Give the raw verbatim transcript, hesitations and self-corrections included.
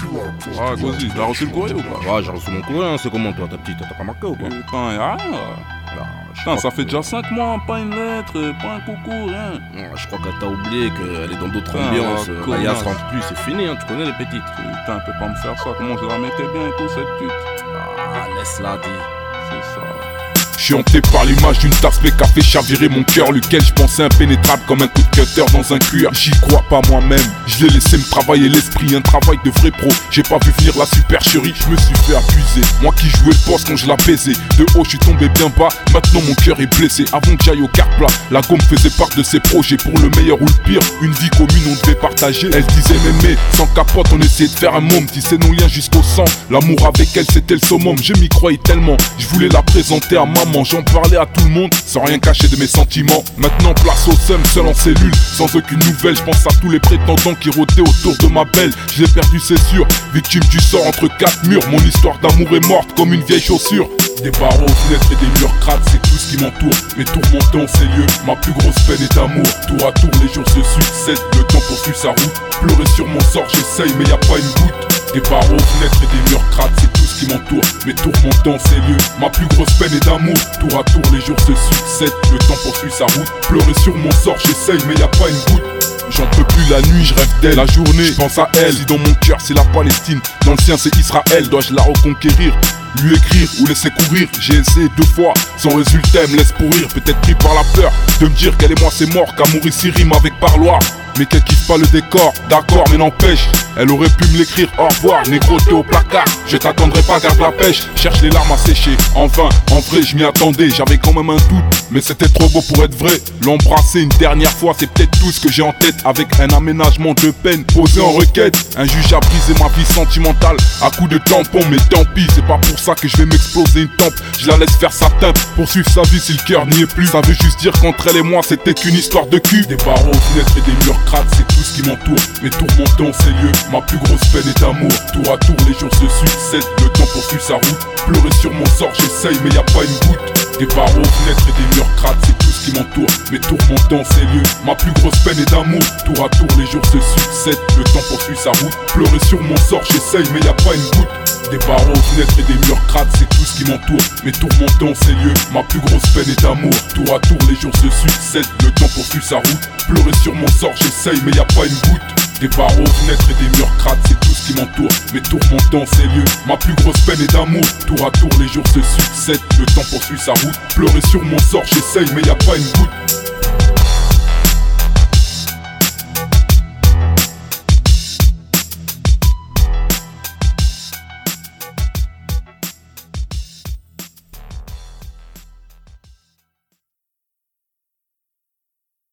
Ah, Gozi, t'as reçu le courrier ou pas? Ouais, j'ai reçu mon courrier, hein. C'est comment toi, ta petite? T'as pas marqué ou pas? Putain, y'a rien là. Bah, Putain, ça fait déjà cinq mois, pas une lettre, pas un coucou, rien. Ouais, je crois que t'as oublié qu'elle est dans d'autres Putain, ambiances. ouais, La Yas connasse. rentre plus, c'est fini, hein. Tu connais les petites. Putain, elle peut pas me faire ça, comment je la mettais bien et tout, cette pute. Ah, laisse-la dire. C'est ça. Je suis hanté par l'image d'une tasse mais qu'a fait chavirer mon cœur, lequel je pensais impénétrable comme un coup de cutter dans un cuir. J'y crois pas moi-même, je l'ai laissé me travailler l'esprit, un travail de vrai pro. J'ai pas vu venir la supercherie, je me suis fait abuser. Moi qui jouais le poste quand je la baisais, de haut je suis tombé bien bas, maintenant mon cœur est blessé. Avant que j'aille au quart plat, la gomme faisait part de ses projets, pour le meilleur ou le pire, une vie commune on devait partager. Elle disait m'aimer, sans capote on essayait de faire un môme, tisser nos liens jusqu'au sang. L'amour avec elle c'était le summum, je m'y croyais tellement, je voulais la présenter à maman. J'en parlais à tout le monde, sans rien cacher de mes sentiments. Maintenant place au seum, seul en cellule, sans aucune nouvelle. Je pense à tous les prétendants qui rôdaient autour de ma belle. Je l'ai perdu c'est sûr, victime du sort entre quatre murs. Mon histoire d'amour est morte comme une vieille chaussure. Des barreaux, fenêtres et des murs crades, c'est tout ce qui m'entoure. Mes tourmentants, c'est lieu, ma plus grosse peine est d'amour. Tour à tour, les jours se succèdent, le temps poursuit sa route. Pleurer sur mon sort, j'essaye, mais y a pas une goutte. Des barreaux, fenêtres et des murs crades, c'est tout ce qui m'entoure. Mes tourmentants, c'est lieu, ma plus grosse peine est d'amour. Tour à tour, les jours se succèdent, le temps poursuit sa route. Pleurer sur mon sort, j'essaye, mais y a pas une goutte. J'en peux plus la nuit, je rêve d'elle. La journée, je pense à elle. Si dans mon cœur c'est la Palestine, dans le sien c'est Israël. Dois-je la reconquérir, lui écrire ou laisser courir? J'ai essayé deux fois, sans résultat, elle me laisse pourrir. Peut-être pris par la peur de me dire qu'elle et moi c'est mort, qu'amour ici rime avec parloir. Mais qu'elle kiffe pas le décor, d'accord mais n'empêche, elle aurait pu me l'écrire au revoir, négro t'es au placard, je t'attendrai pas, garde la pêche. Cherche les larmes à sécher, en vain, en vrai je m'y attendais, j'avais quand même un doute, mais c'était trop beau pour être vrai. L'embrasser une dernière fois c'est peut-être tout ce que j'ai en tête, avec un aménagement de peine posé en requête. Un juge a brisé ma vie sentimentale à coups de tampon, mais tant pis, c'est pas pour ça que je vais m'exploser une tempe. Je la laisse faire sa teinte, poursuivre sa vie si le cœur n'y est plus. Ça veut juste dire qu'entre elle et moi c'était qu'une histoire de cul. Des barreaux, fenêtres et des murs crades, c'est tout ce qui m'entoure. Mes tourmentants, c'est lieu, ma plus grosse peine est d'amour. Tour à tour, les jours se succèdent, le temps poursuit sa route. Pleurer sur mon sort, j'essaye, mais y a pas une goutte. Des barreaux, fenêtres et des murs crades, c'est tout ce qui m'entoure. Mes tourmentants, c'est lieu, ma plus grosse peine est d'amour. Tour à tour, les jours se succèdent, le temps poursuit sa route. Pleurer sur mon sort, j'essaye, mais y a pas une goutte. Des barreaux, fenêtres et des murs crades, c'est tout ce qui m'entoure. Mes tourmentants, c'est lieu, ma plus grosse peine est d'amour. Tour à tour, les jours se succèdent, le temps poursuit sa route. Pleurer sur mon sort, j'essaye, mais y a pas une goutte. Des barreaux, fenêtres et des murs crades, c'est tout ce qui m'entoure. Mes tourmentants, c'est lieu, ma plus grosse peine est d'amour. Tour à tour, les jours se succèdent, le temps poursuit sa route. Pleurer sur mon sort, j'essaye, mais y a pas une goutte.